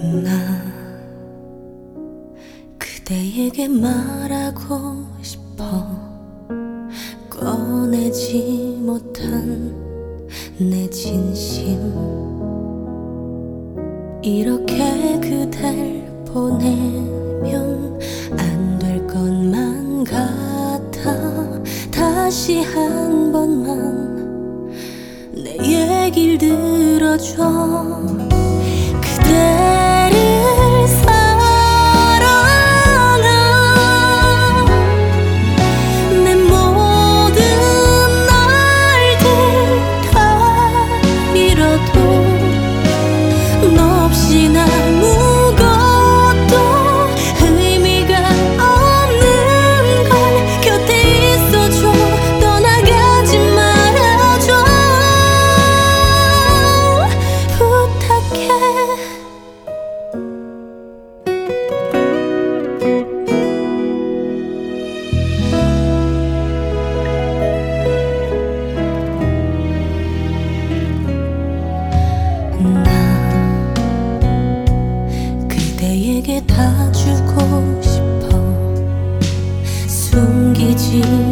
나 그대에게 말하고 싶어 꺼내지 못한 내 진심 이렇게 그댈 보내면 안 될 것만 같아 다시 한 번만 내 얘길 들어줘 그대를 사랑한 내 모든 날들 다 잃어도 너 없이 아무것도 의미가 없는 걸 곁에 있어줘 떠나가지 말아줘 부탁해 나 그대에게 다 주고 싶어 숨기지